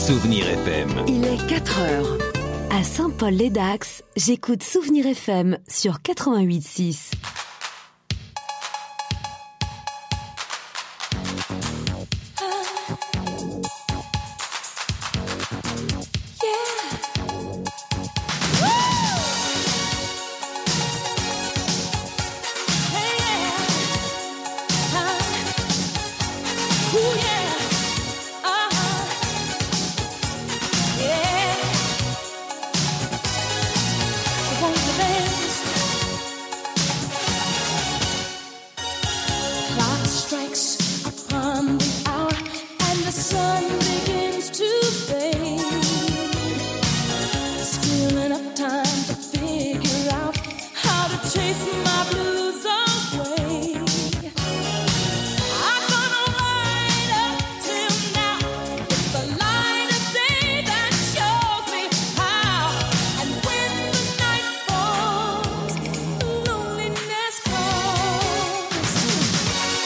Souvenir FM. Il est 4 heures. À Saint-Paul-les-Dax, j'écoute Souvenir FM sur 88.6.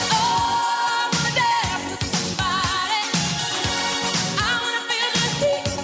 Heat.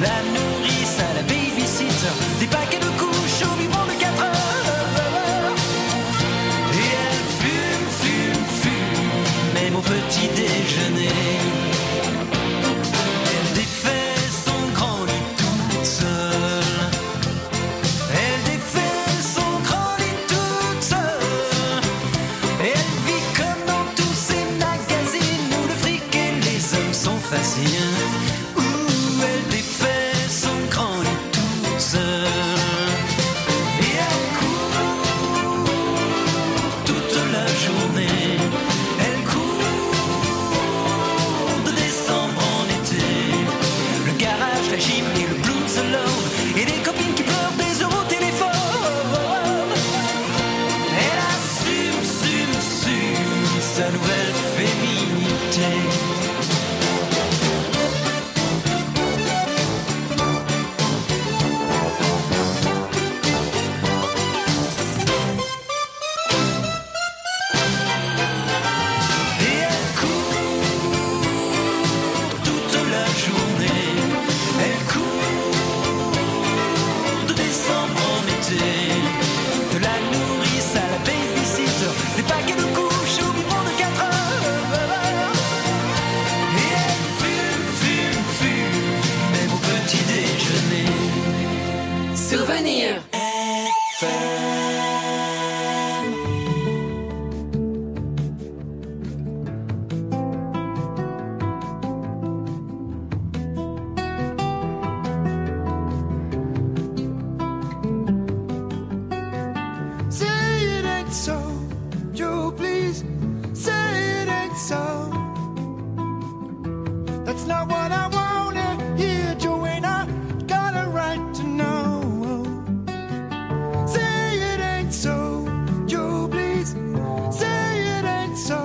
la nourrice à la babysitter, des paquets de couches au biberon de 4 heures. Et elle fume, fume, fume, même au petit déjeuner. Elle défait son grand lit toute seule. Elle défait son grand lit toute seule. Et elle vit comme dans tous ces magazines où le fric et les hommes sont faciles. Où elle défait son grand lit toute seule. Et elle court toute la journée. Elle court de décembre en été. Le garage, la gym et le blues alone. Et les copines qui pleurent des euros au téléphone. Elle assume, sa nouvelle féminité. Et elle court toute la journée. Elle court de décembre en été. De la nourrice à la babysitter, des paquets de couches au biberon de 4 heures. Et elle fume, fume, fume, même au petit déjeuner. Souvenir. Say it ain't so, Joe, please. Say it ain't so. That's not what I wanna hear, Joanna. Got a right to know. Say it ain't so, Joe, please. Say it ain't so.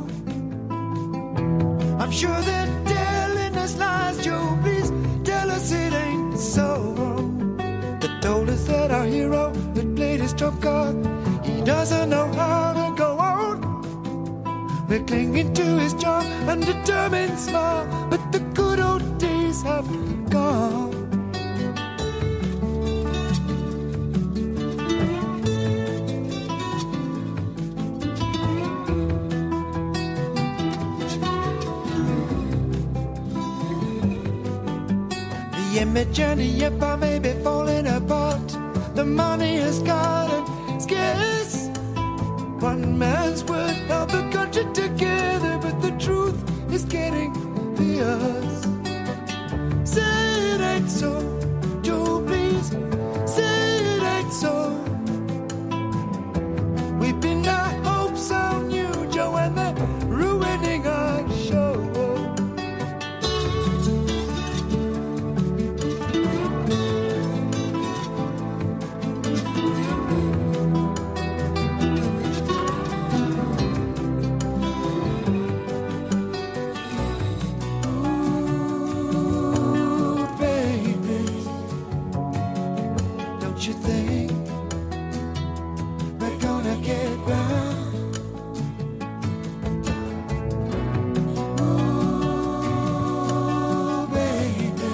I'm sure they're telling us lies, Joe, please. Tell us it ain't so. They told us that our hero that played his trump card, he doesn't know how to go on. We're clinging to his charm and determined smile, but the good old days have gone. The image and the empire may be falling apart. The money has gotten scarce. One man's word held the country together, but the truth is getting fierce. Say it ain't so, Joe, please. Say it ain't so. We've been our hopes on you, Joe, and they're ruining our show. Ooh, baby, don't you think we're gonna get round? Ooh, baby,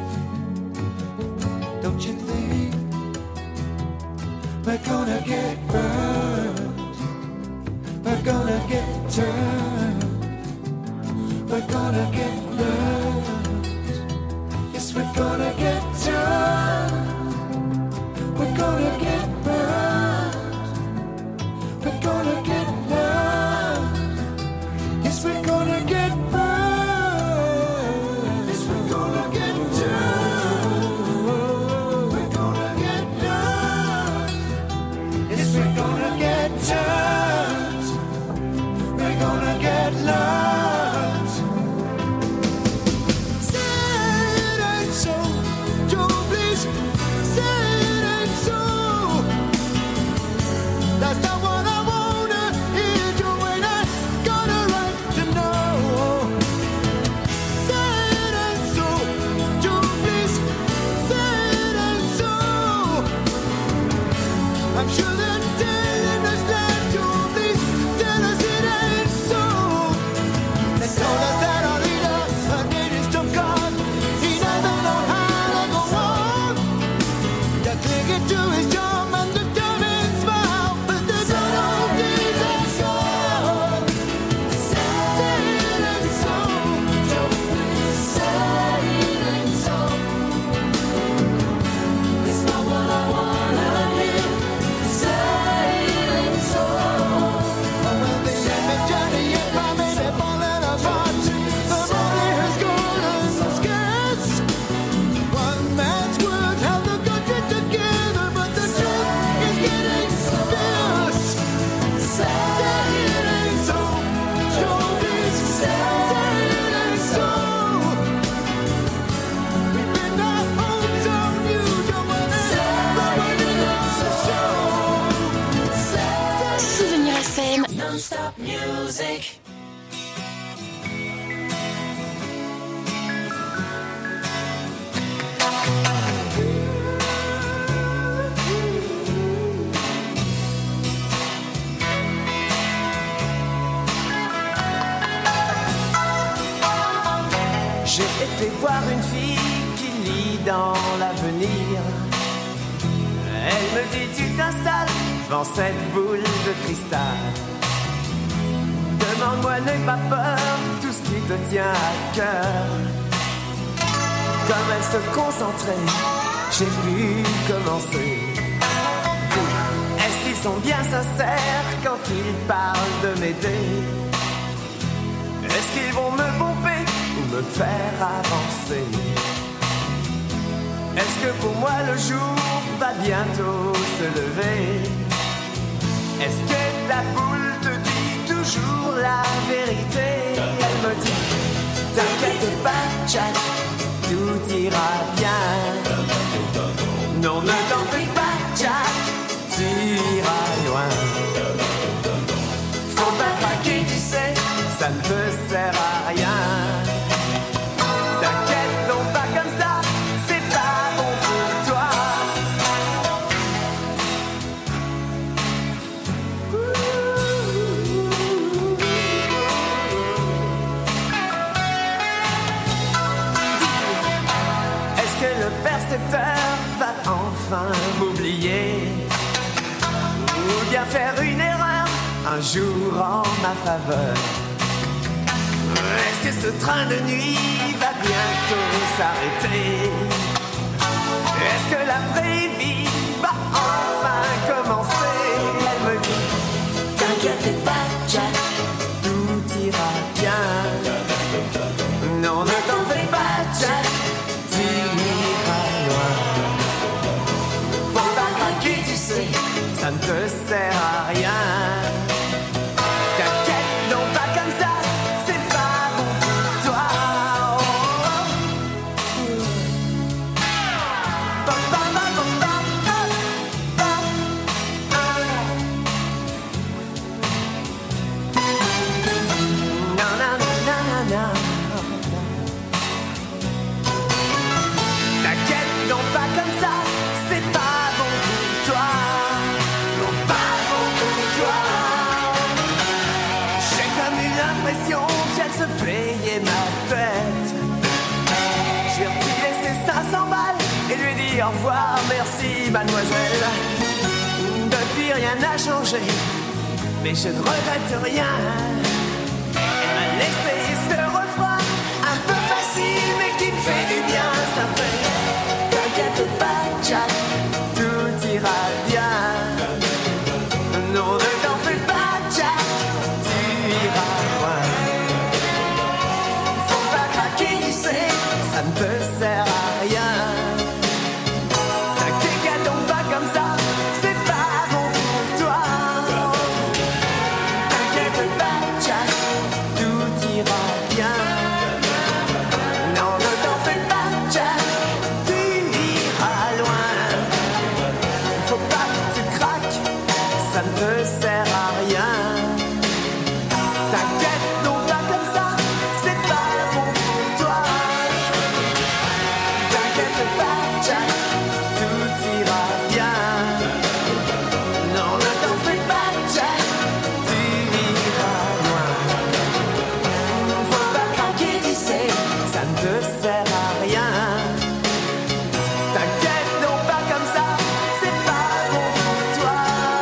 don't you think we're gonna get burned? We're gonna get turned. We're gonna get learned. Yes, we're gonna get turned. We're gonna get burned. We're gonna get learned. Yes, we're gonna get burned. Yes, we're gonna get turned. We're gonna get learned. Yes, we're gonna get turned. We're gonna get learned. Say it ain't so, music. J'ai été voir une fille qui lit dans l'avenir. Elle me dit tu t'installes devant cette boule de cristal. Demande-moi, n'aie pas peur, tout ce qui te tient à cœur. Comme elle se concentrait, j'ai pu commencer. Est-ce qu'ils sont bien sincères quand ils parlent de m'aider? Est-ce qu'ils vont me pomper ou me faire avancer? Est-ce que pour moi le jour va bientôt se lever? Est-ce que ta boule te dit toujours la vérité? Elle me dit, t'inquiète pas Jack, tout ira bien. Non, ne t'en fais pas Jack, tu iras loin. Faut pas craquer, tu sais, ça ne te sert à rien. T'inquiète donc pas comme ça, c'est pas bon pour toi. Est-ce que le percepteur va enfin m'oublier? Ou bien faire une erreur un jour en ma faveur? Est-ce que ce train de nuit va bientôt s'arrêter? Est-ce que la vraie vie va enfin commencer? Elle me dit, t'inquiète pas Jack, tout ira bien. Non, ne t'en fais pas Jack, tu iras loin. Faut pas craquer, tu sais, ça ne te sert à rien. T'inquiète non pas comme ça, c'est pas bon pour toi. T'inquiète non pas comme ça, c'est pas bon pour toi. Non pas bon pour toi. J'ai comme eu l'impression qu'elle se payait ma tête. Je lui ai retiré ses 500 balles et lui ai dit au revoir, merci mademoiselle. Depuis rien n'a changé, mais je ne regrette rien. Elle m'a laissé ce refrain un peu facile mais qui me fait du bien. Ça fait, t'inquiète pas Jack, tout ira bien. Non, ne t'en fais pas Jack, tu iras loin. Faut pas craquer, tu sais, ça ne te sert à rien. T'inquiète donc pas comme ça, c'est pas bon pour toi. T'inquiète pas Jack, tout ira bien. Non, ne t'en fais pas Jack, tu iras loin. Faut pas que tu craques, ça ne te sert à rien. T'inquiète donc pas comme ça, c'est pas bon pour toi. T'inquiète pas Jack, tout ira bien. Non, ne t'en fais pas Jack, tu iras loin. Faut pas craquer, tu sais, ça ne te sert à rien. T'inquiète non pas comme ça, c'est pas bon pour toi.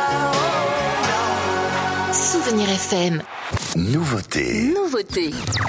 Souvenir FM. Nouveauté. Nouveauté.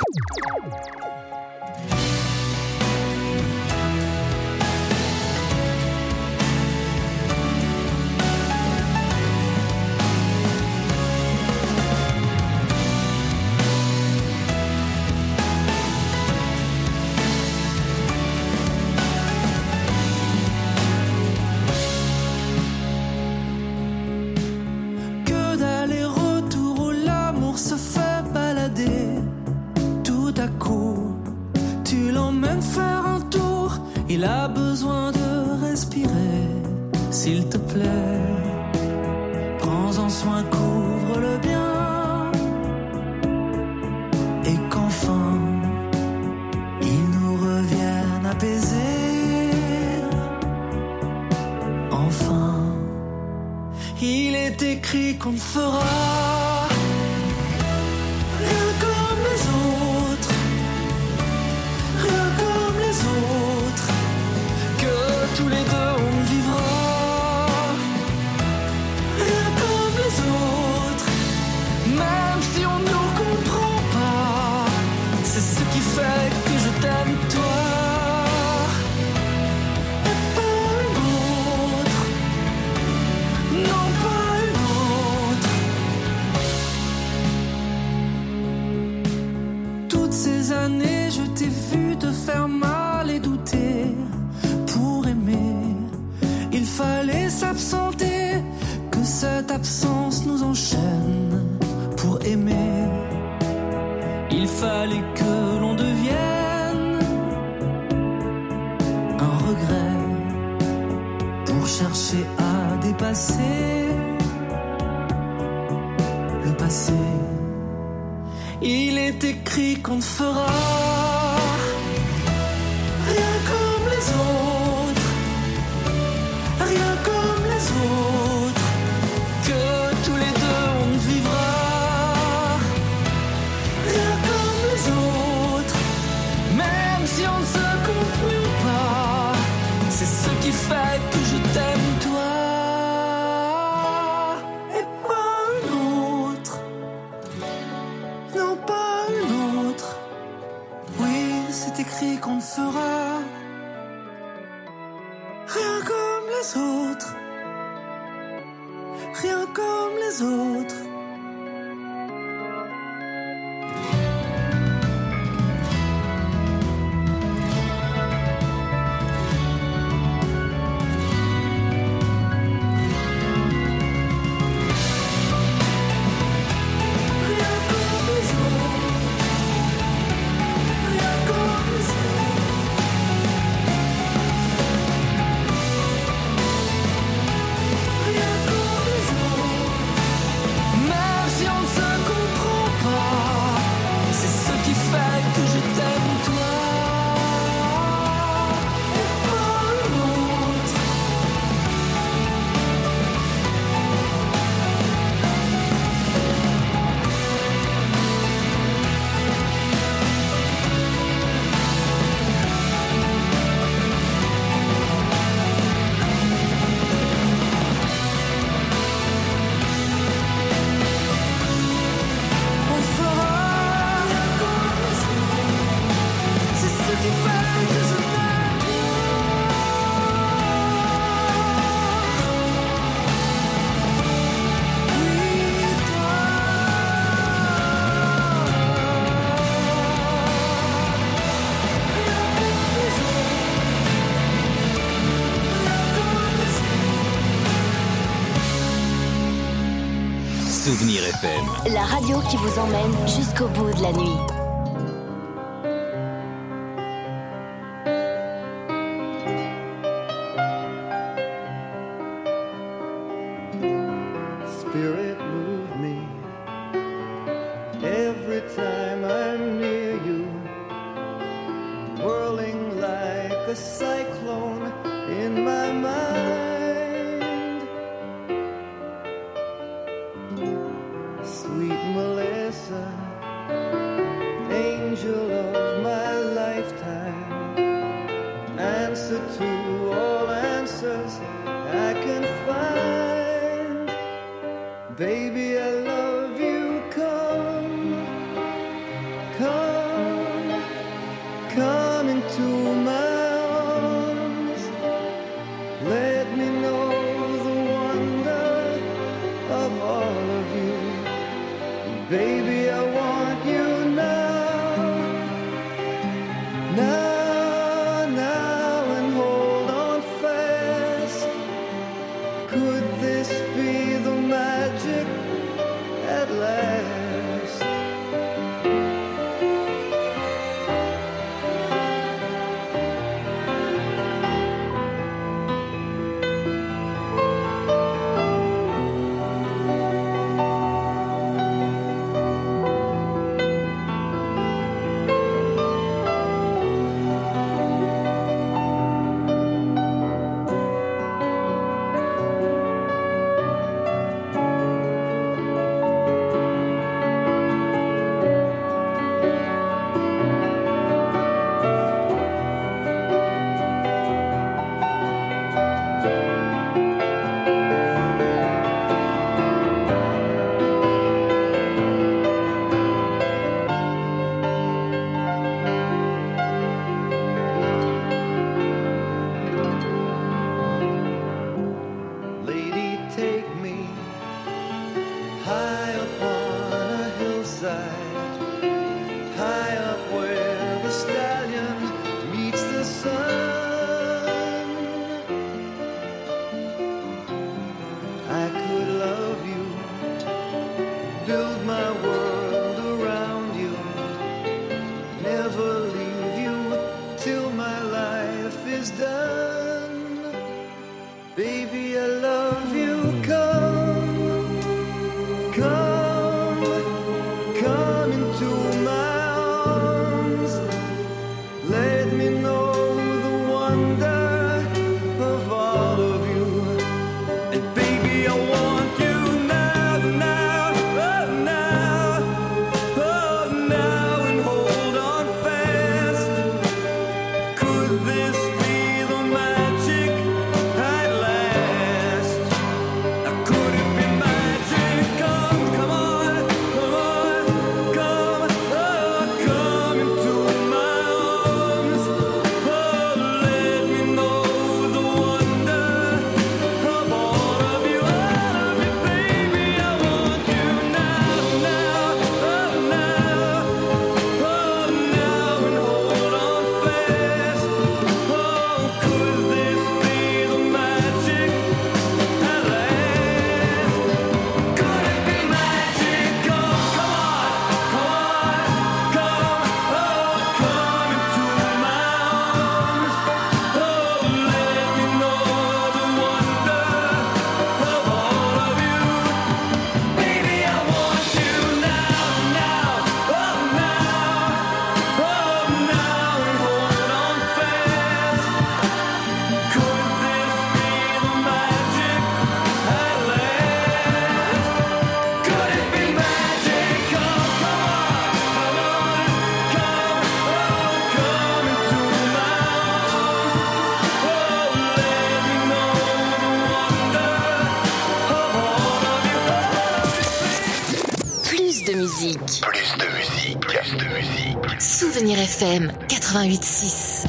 Que d'aller-retour où l'amour se fait balader. Tout à coup, tu l'emmènes faire un tour. Il a besoin de respirer. S'il te plaît, prends-en soin, couvre-le bien. est écrit qu'on ne fera rien comme les autres, rien comme les autres, que tous les deux on ne vivra rien comme les autres, même si on ne nous comprend pas. C'est ce qui fait que je t'aime toi. Je t'ai vu te faire mal et douter. Pour aimer, il fallait s'absenter, que cette absence nous enchaîne. Pour aimer, il fallait que l'on devienne un regret pour chercher à dépasser le passé. Il est écrit qu'on ne fera rien comme les autres, rien comme les autres, que tous les deux on ne vivra rien comme les autres, même si on ne se comprend pas. C'est ce qui fait que je t'aime toi. Écrit qu'on ne fera rien comme les autres, rien comme les autres. Souvenir FM. La radio qui vous emmène jusqu'au bout de la nuit. Spirit move me every time I'm near you, whirling like a cyclone in my mind. Sweet Melissa, angel of my lifetime, answer to all answers I can find. Baby, I love you, come, come, come into my arms. Let me know the wonder of all of you. Baby, I want you now, now, now, and hold on fast. Could this be the magic Souvenir FM 88.6.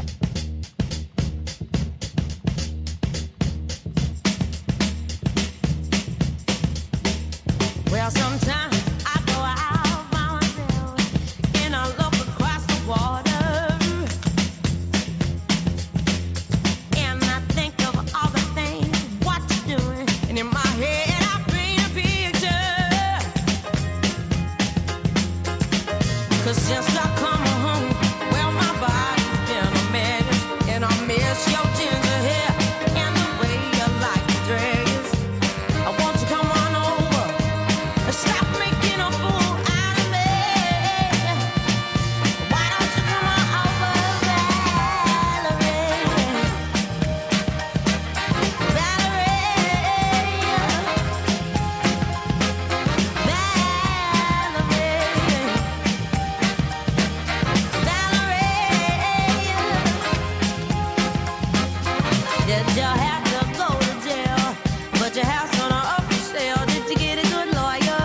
Well, sometimes I go out by myself and I look across the water and I think of all the things what you're doing, and in my head I paint a picture. 'Cause since I come home, well, my body's been a mess, and I miss your ginger hair and the way you like the dress. I want you to come on over. Stop making a fool out of me. Why don't you come on over, Valerie? Did you have to go to jail? But your house on a up for sale. Did you get a good lawyer?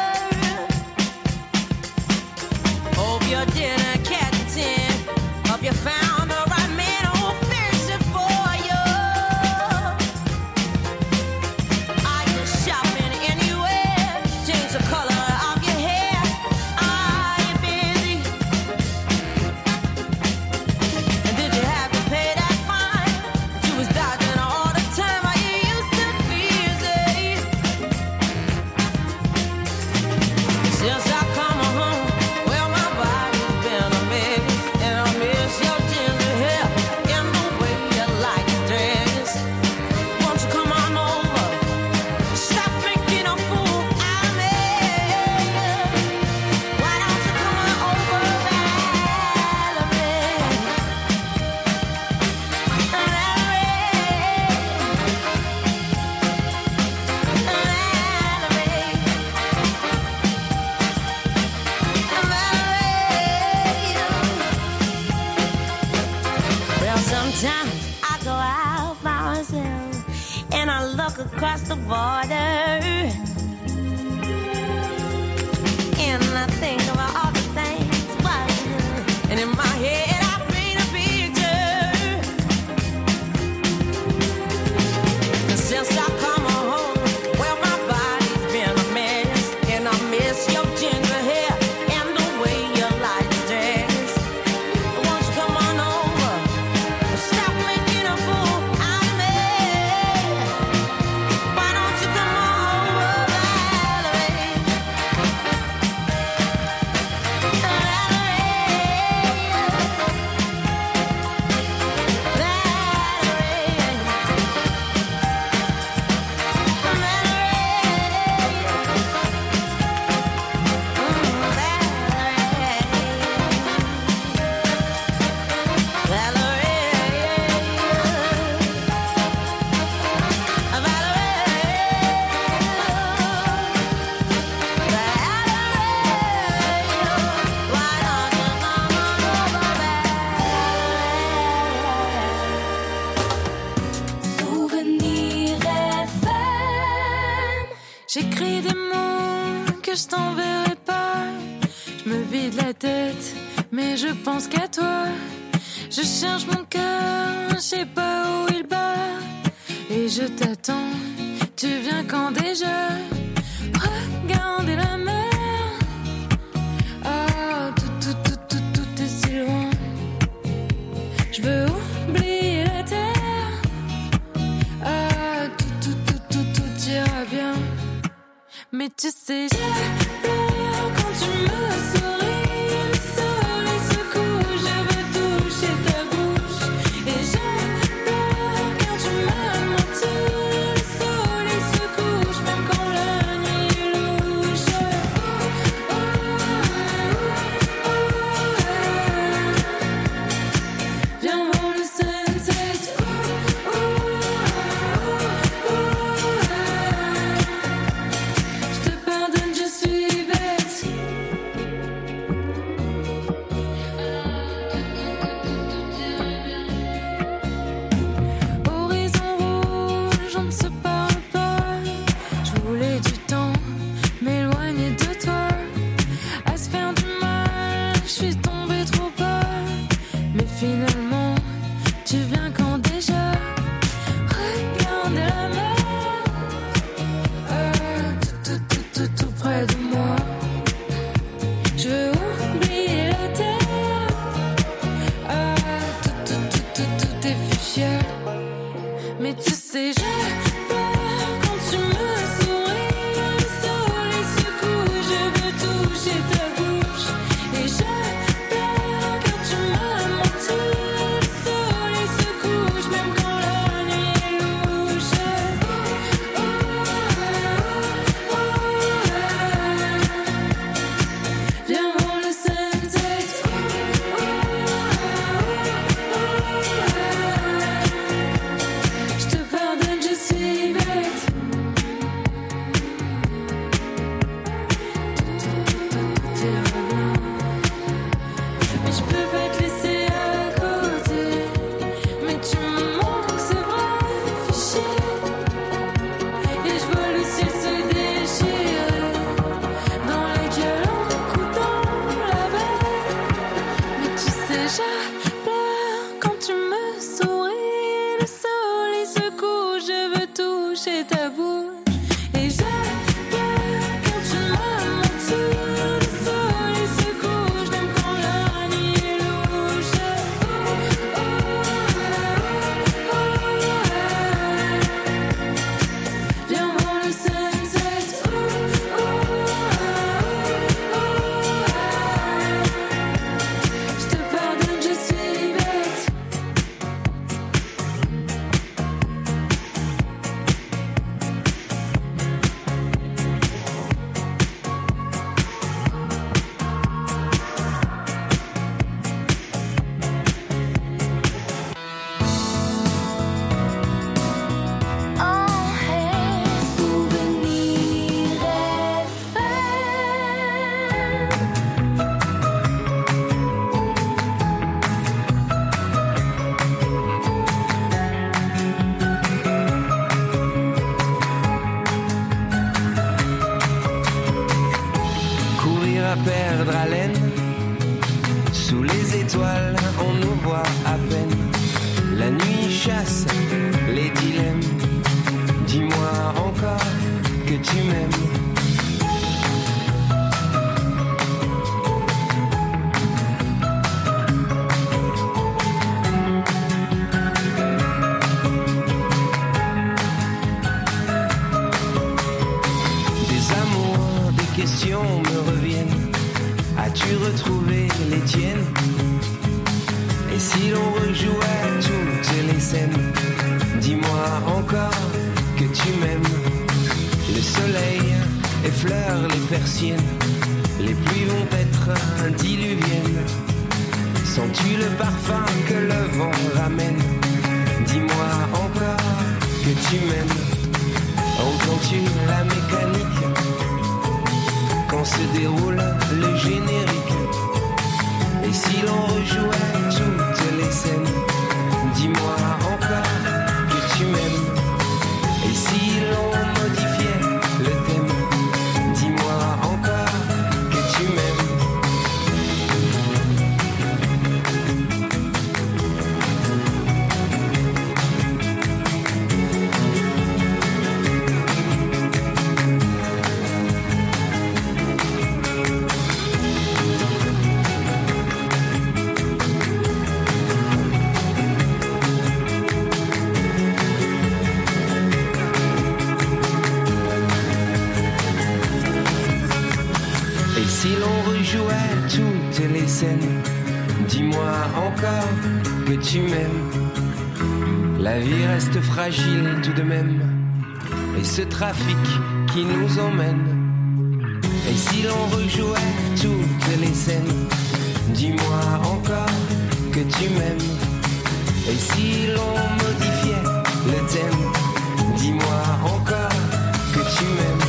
Hope you didn't catch a 10. Hope you found the right man who'll fix it for you. Are you shopping anywhere? Change the color of your hair. Are you busy? And did you have to pay that fine? You was dodging all the time. Are you used to busy? Since I come home, well, my body's been a mess, and I miss your ginger hair and the way you like the dress. Won't you come on over? Stop making a fool out of me. Why don't you come on over, Valerie? Well, sometimes I go out by myself and I look across the border and I think about all the things what I do. And in my head I paint a picture. 'Cause since I come home, well, my body's been a mess, and I miss your ginger hair and the way you like the dress. Won't you come on over? Stop making a fool out of me. Why don't you come on over, Valerie? Souvenir FM. J'écris des mots que je t'enverrai pas. Je me vide la tête, mais je pense qu'à toi. Je cherche mon cœur, je sais pas où il bat. Et je t'attends, tu viens quand déjà? Regardez la mer. Ah, tout est si loin. Je veux oublier la terre. Ah, tout ira bien. Mais tu sais, j'ai peur quand tu me souris. Le soleil se couche, je veux toucher ta bouche. Et j'ai peur quand tu m'as menti. Le soleil se couche, même quand la nuit est louche. Viens voir le sunset. Je te pardonne, je suis Mais tu sais, je pleure quand tu me souris. Le soleil se couche, je veux toucher ta bouche. Et je pleure quand tu m'as menti. Le soleil se couche, même quand la nuit est louche. Oh, oh, oh, oh, viens voir le sunset. Oh, oh, je te pardonne, je suis bête. Tout ira bien. Mais je peux pas te laisser à côté. Mais tu me manques, c'est vrai, fichier. Et je vois le ciel se déchirer dans les gueules coupant la baie. Mais tu sais, je pleure quand tu me souris. Le soleil se couche, je veux toucher ta bouche. Et je pleure quand tu m'as menti. Le soleil se couche, même quand la nuit est louche. Oh, oh, oh, oh, viens voir le sunset. Oh, oh, oh, je te pardonne, je suis bête. Souvenir Courir à perdre haleine, sous les étoiles on nous voit à peine. La nuit chasse les dilemmes, dis-moi encore que tu m'aimes. Des amours, des questions me reviennent. As-tu retrouvé les tiennes? Et si l'on rejouait toutes les scènes? Dis-moi encore que tu m'aimes. Le soleil effleure les persiennes, les pluies vont être diluviennes. Sens-tu le parfum que le vent ramène? Dis-moi encore que tu m'aimes. Entends-tu la mécanique quand se déroule le générique? Et si l'on rejouait toutes les scènes? Dis-moi encore que tu m'aimes. Et si l'on modifiait le thème? Dis-moi encore que tu m'aimes. Si l'on rejouait toutes les scènes, dis-moi encore que tu m'aimes. La vie reste fragile tout de même, et ce trafic qui nous emmène. Et si l'on rejouait toutes les scènes, dis-moi encore que tu m'aimes. Et si l'on modifiait le thème, dis-moi encore que tu m'aimes.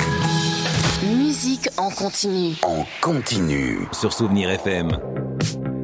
En continu. En continu. Sur Souvenir FM.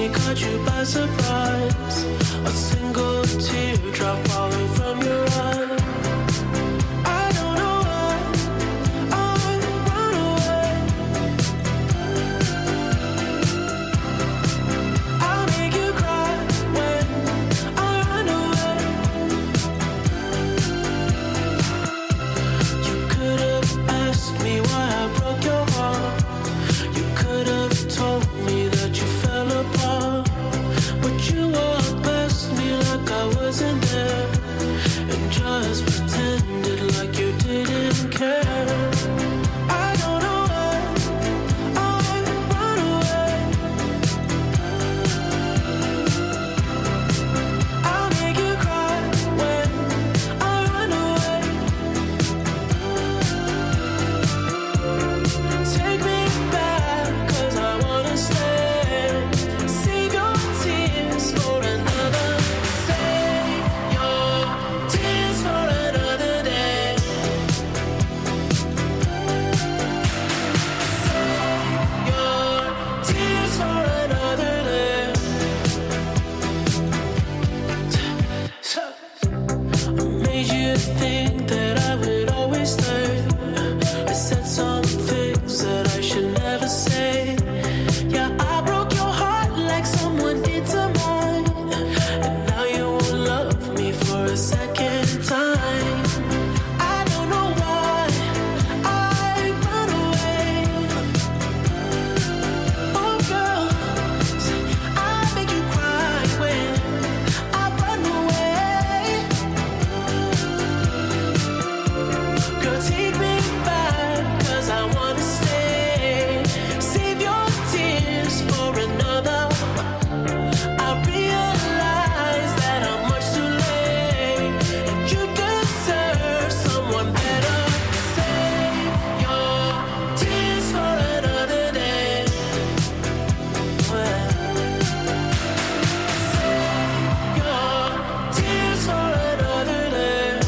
me caught you by surprise. A single teardrop falling from your eye. I don't know why I run away. I'll make you cry when I run away. You could have asked me why I broke your heart. You could have told me that you fell apart. But you walked past me like I wasn't there, and just pretended like you didn't care. I don't know why I run away. I'll make you cry when I run away. Take me back, 'cause I wanna stay. Save your tears for another. Save your tears for another day. Save your tears for another day. So, I made you think that I would always stay. I said some things that I should never say. Yeah, I broke your heart like someone did to mine. And now you won't love me for a second time. I don't know why I run away. Oh girl, I make you cry when I run away. Girl, take me back, 'cause I wanna stay. Save your tears for another. I realize that I'm much too late, and you deserve someone better. Save your tears for another day. Well, save your tears for another day.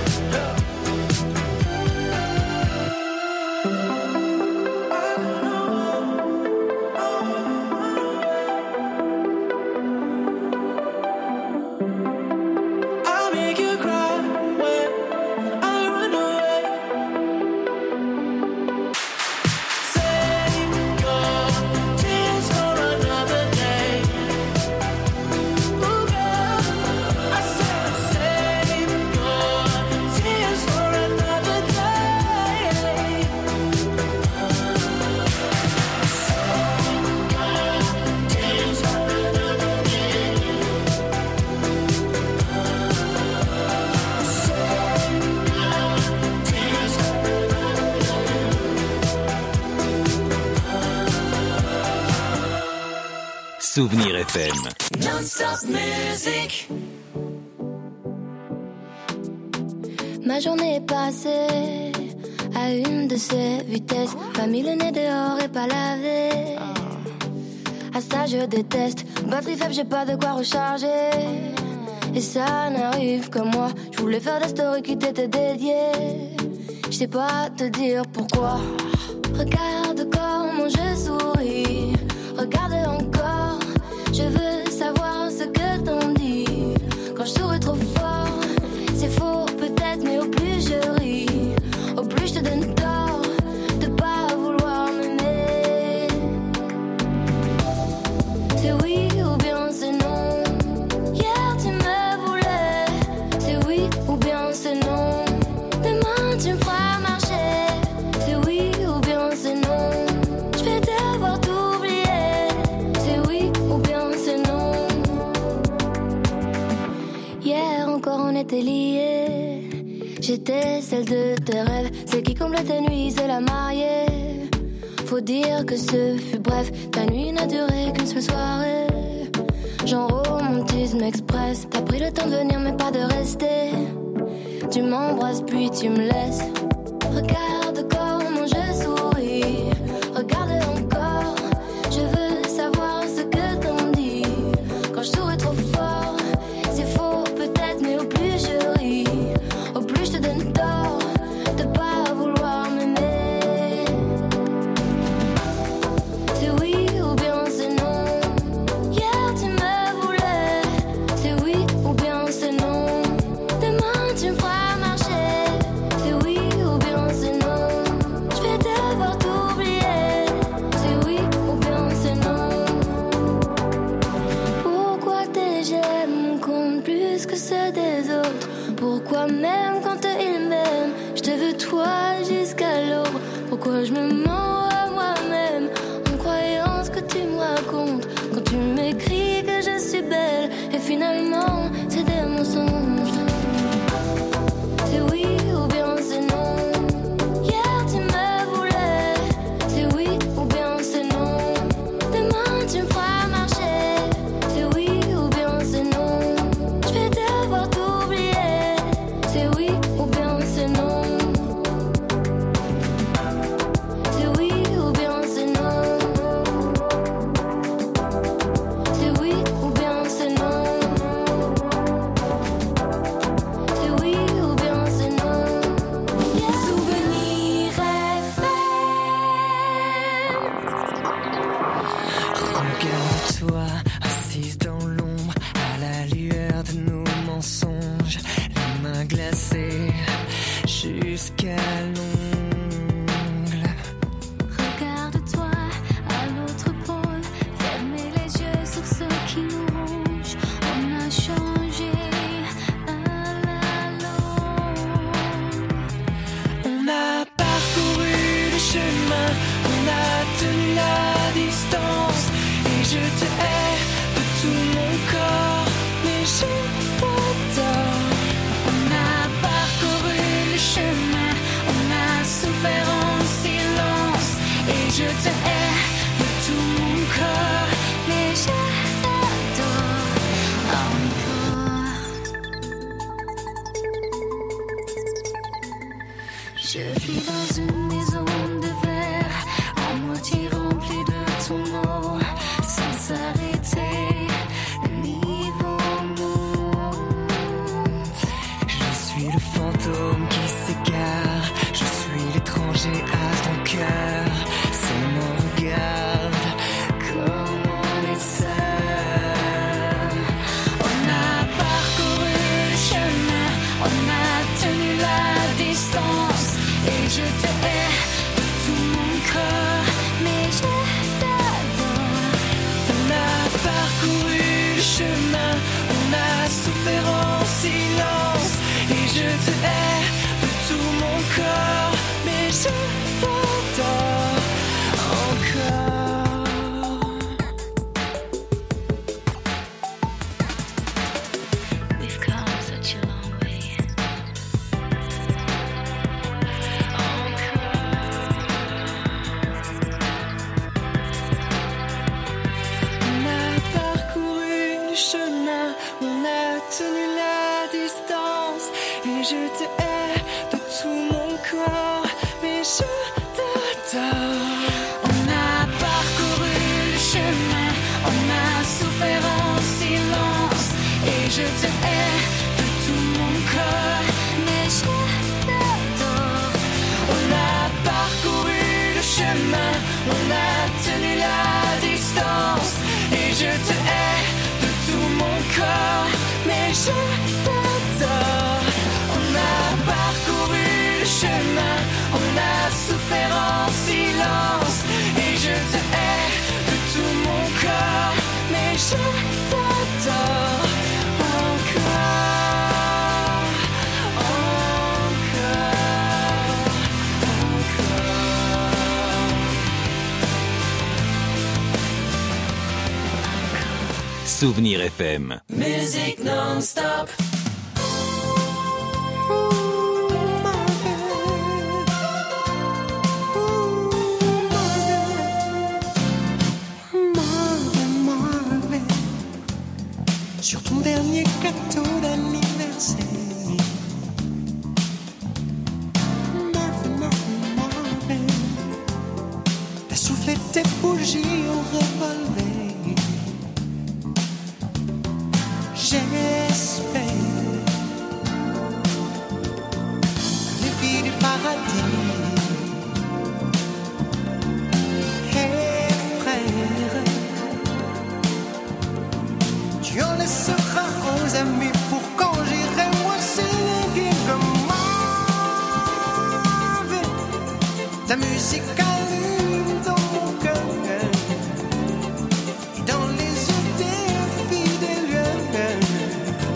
I'll make you cry when I run away. Save your tears for another day. Ooh, girl, I said save your tears for another day. Tears for another day. Souvenir FM. Non-stop music. Ma journée est passée à une de ces vitesses. Pas mis le nez dehors et pas lavé. À ça je déteste. Batterie faible, j'ai pas de quoi recharger. Et ça n'arrive que moi. Je voulais faire des stories qui t'étaient dédiées. Je sais pas te dire pourquoi. Regarde comment je souris. Regarde encore. Je veux savoir ce que t'en dis. Quand je souris trop fort, c'est faux peut-être, mais au plus je ris, au plus je te donne tort de pas vouloir m'aimer. C'est oui ou bien c'est non. Hier tu me voulais. C'est oui ou bien c'est non. Demain tu me feras marcher. C'est oui ou bien c'est non. Je vais devoir t'oublier. C'est oui ou bien c'est non. Hier encore on était liés. J'étais celle de tes rêves, celle qui comblait tes nuits, c'est la mariée. Faut dire que ce fut bref, ta nuit n'a duré qu'une seule soirée. Genre romantisme express, t'as pris le temps de venir mais pas de rester. Tu m'embrasses puis tu me laisses. Regarde comment je souris. Regarde encore. Je veux savoir ce que t'en dis. Quand je souris trop fort, c'est faux peut-être, mais au plus je ris, au plus je te donne tort de pas vouloir m'aimer. C'est oui ou bien c'est non. Yeah. vois même quand il m'aime. Je te veux toi jusqu'à l'aube. Pourquoi je me mens à moi-même en croyant ce que tu me racontes quand tu m'écris que je suis belle et finalement c'est des mensonges. C'est oui ou bien c'est non. Hier tu me voulais. C'est oui ou bien c'est non. Demain tu me feras marcher. C'est oui ou bien c'est non. Je vais devoir t'oublier. C'est oui ou bien c'est non. C'est oui ou bien c'est non. C'est oui ou bien c'est non. C'est oui ou bien c'est non. Souvenir Regarde-toi, assise dans l'ombre, à la lueur de nos mensonges, les mains glacées jusqu'à l'ongle. Regarde-toi à l'autre pôle, fermez les yeux sur ce qui nous ronge. On a changé à la longue. On a parcouru le chemin, on a tenu la distance, et je te hais de tout mon corps, mais je t'adore. On a parcouru le chemin, on a souffert en silence, et je te hais de tout mon corps, mais je t'adore encore. Je vis dans une maison de verre, à moitié remplie de ton eau, sans s'arrêter, le niveau monte. Je suis le fantôme qui s'égare, je suis l'étranger à ton cœur. Seulement regarde comme on est seul. On a parcouru le chemin, on a tenu la distance, et je te hais de tout mon corps, mais je t'adore. On a parcouru le chemin, on a souffert en silence, et je te hais de tout mon corps, mais je t'adore encore. We've come such a long way. On a parcouru le chemin, on a tenu la distance, et je te hais de tout mon corps, mais je t'adore. On a parcouru le chemin, on a souffert en silence, et je te hais de tout mon corps, mais je t'adore. On a parcouru le chemin, on a tenu la distance, et je te hais de tout mon corps, mais je t'adore. On a parcouru le chemin, on a souffert en silence, et je te hais de tout mon corps, mais je t'adore encore, encore. Souvenir FM. Musique non-stop. Sur ton dernier gâteau d'anniversaire, Marvin, t'as soufflé tes bougies au revolver. J'espère les filles du paradis et frères, tu en laisseras aux amis pour quand j'irai moi singing comme Marvin. Ta musique allume dans mon cœur et dans les yeux des fidèles.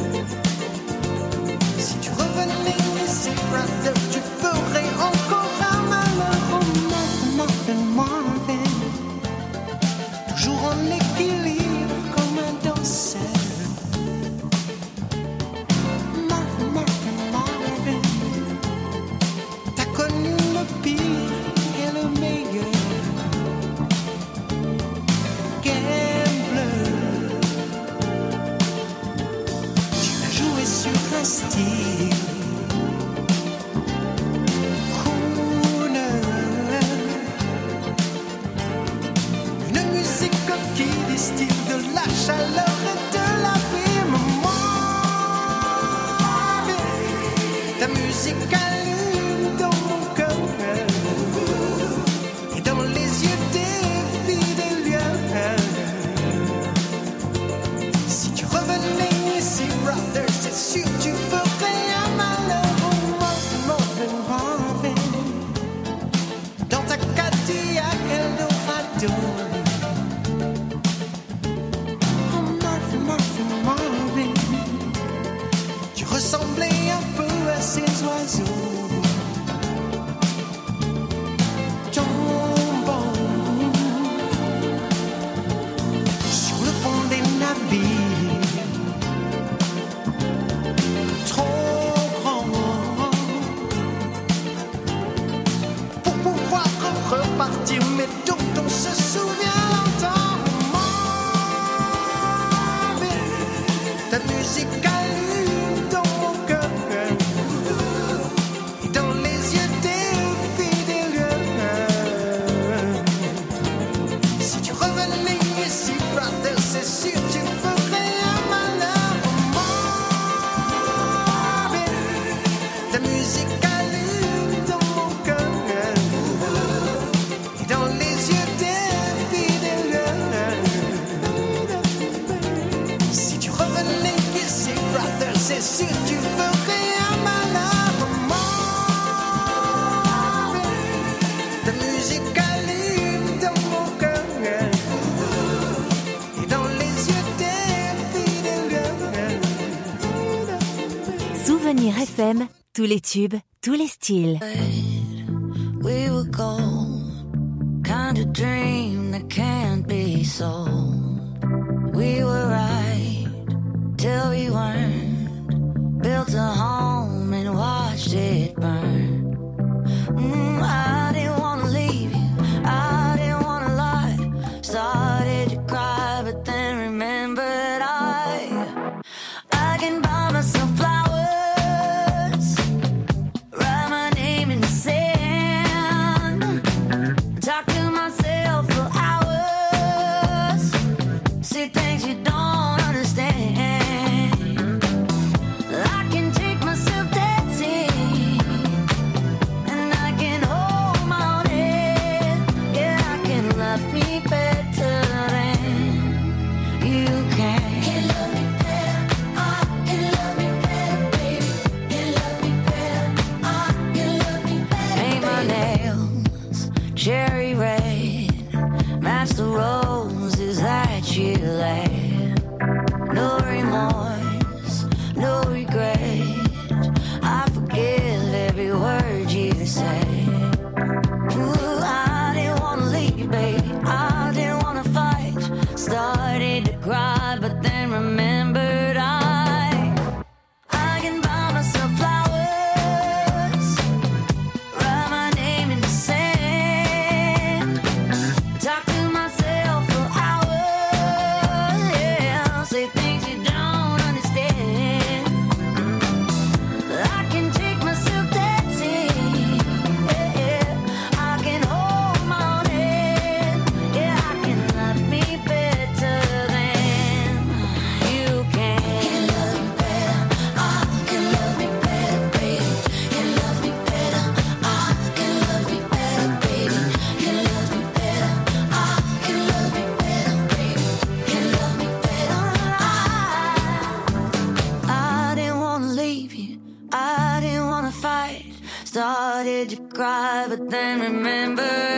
c'est sûr tu ferais un malheur. Marvin, ta musique allume dans mon cœur et dans les yeux des fidèles. Si tu revenais Kisser Brothers, c'est sûr tu ferais un malheur. Marvin, ta musique allume dans mon cœur et dans les yeux des fidèles. Souvenir FM, tous les tubes, tous les styles. We were gold, kind of dream that can't be sold. We were right till we weren't. Built a home and watched it burn. I didn't wanna leave you, I didn't wanna lie. Started to cry, but then remembered I can buy myself flowers, write my name in the sand, talk to myself for hours, see things you don't understand. I can take myself dancing, and I can hold my own head. Yeah, I can love me better than you can. Can love me better, I can love me better, baby. Can love me better, I can love me better. Paint my nails cherry red, match the roses that you laid. No remorse, no regret. I forgive every word you say. Ooh, I didn't wanna leave, baby. I didn't wanna fight. Started to cry, but then remembered I can buy myself flowers, write my name in the sand, talk to myself for hours, yeah, say things you don't understand. I can take myself dancing, yeah, I can hold my own head, yeah, I can love me better than you can. Can love me better, I can love me better, baby. Can love me better, I can love me better, baby. Can love me better, I can love me better, baby. Can love me better, I didn't wanna leave you, I didn't wanna fight. Started to cry, but then remembered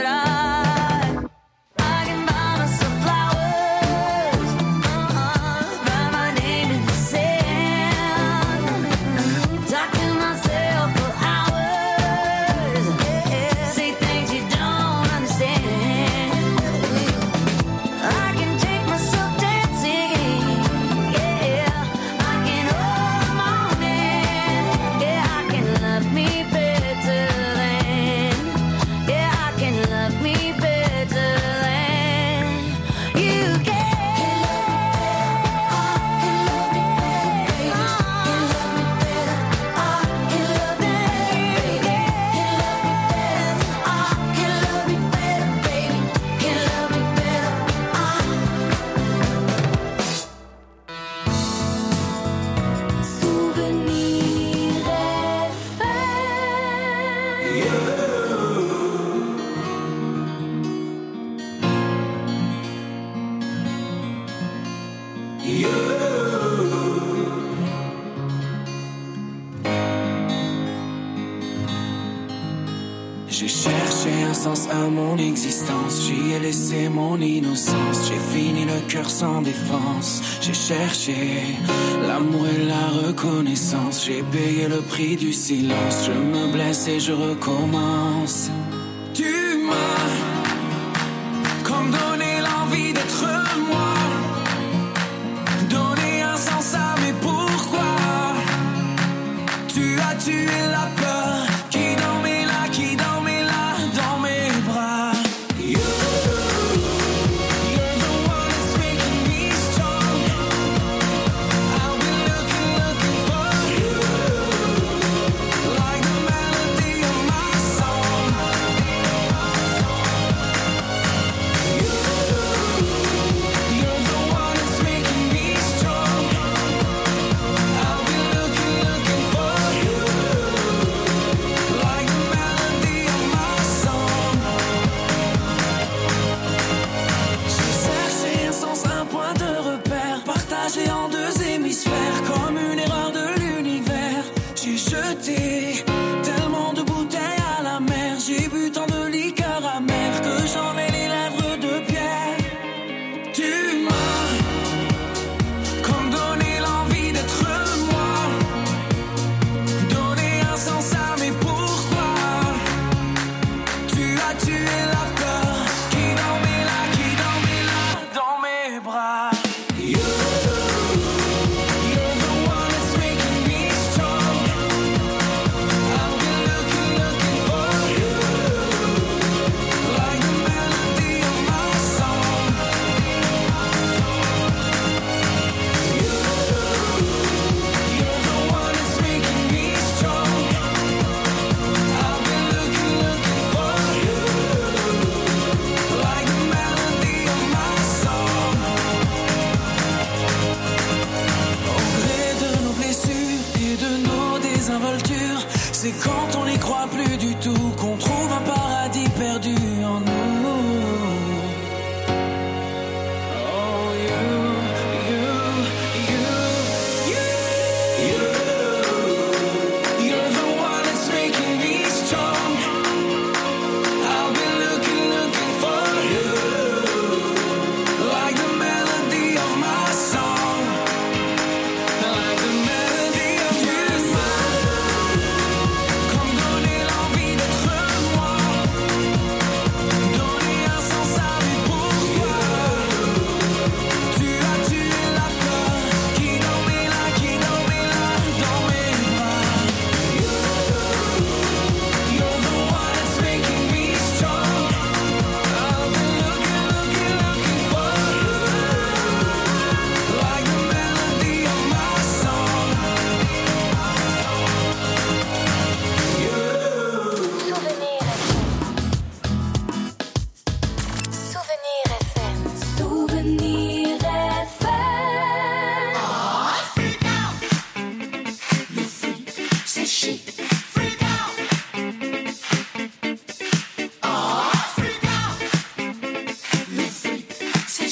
I can buy myself flowers, write my name in the sand, talk to myself for hours, yeah, say things you don't understand. I can take myself dancing, yeah, I can hold my own hand, yeah, I can love me better than, yeah, I can love me better than you can. Can love me better, I can love me better, I can love me better, baby. Can love me better, I can love me better, baby. Souvenir J'ai cherché un sens à mon existence, j'y ai laissé mon innocence. J'ai fini le cœur sans défense. J'ai cherché l'amour et la reconnaissance. J'ai payé le prix du silence. Je me blesse et je recommence. Tu m'as comme donné l'envie d'être moi, donné un sens à mes pourquoi. Tu as tué la peur qui dormait là, qui dormait là dans mes bras. You're the one that's making me strong. I've been looking for you, like the melody of my song.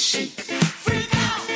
chic. Freak out.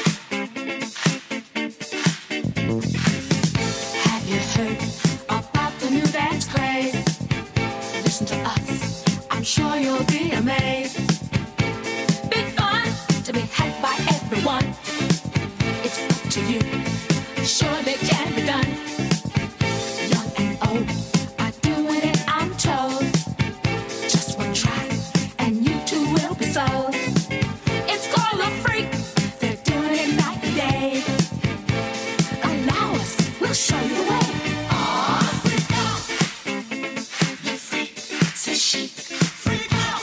Have you heard about the new dance craze? Listen to us, I'm sure you'll be amazed. Big fun to be had by everyone. It's up to you, surely it can be done. Young and old are doing it, I'm told. Just one try and you too will be sold. It's called a freak, they're doing it night and day. Allow us, we'll show you the way. Freak out. Le freak, c'est chic. Freak out.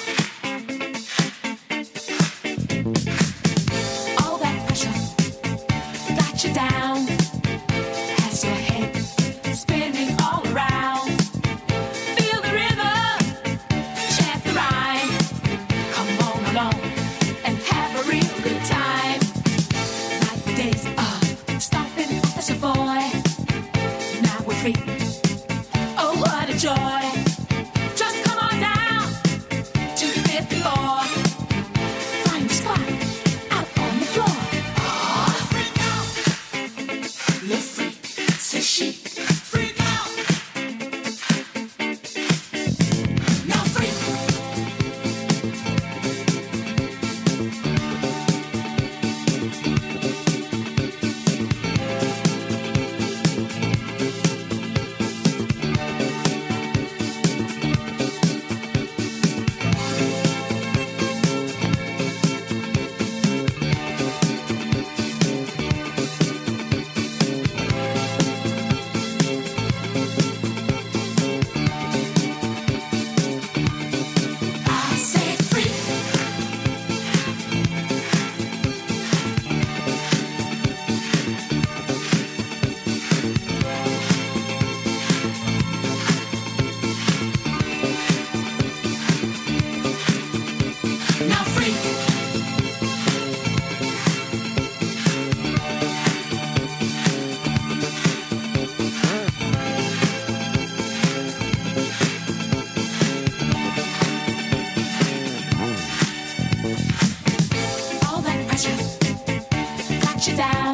All that pressure got you down. Has your head spinning all around. Feel the rhythm, chant the rhyme. Come on along and have a real good time. Like the days of stomping as a boy. Now we're free. Oh, what a joy. Just come on down to the 5th floor. Find a spot out on the floor. Freak out. Le freak, c'est chic. Freak out. Now freak. I said freak. Now freak. All that pressure got you down.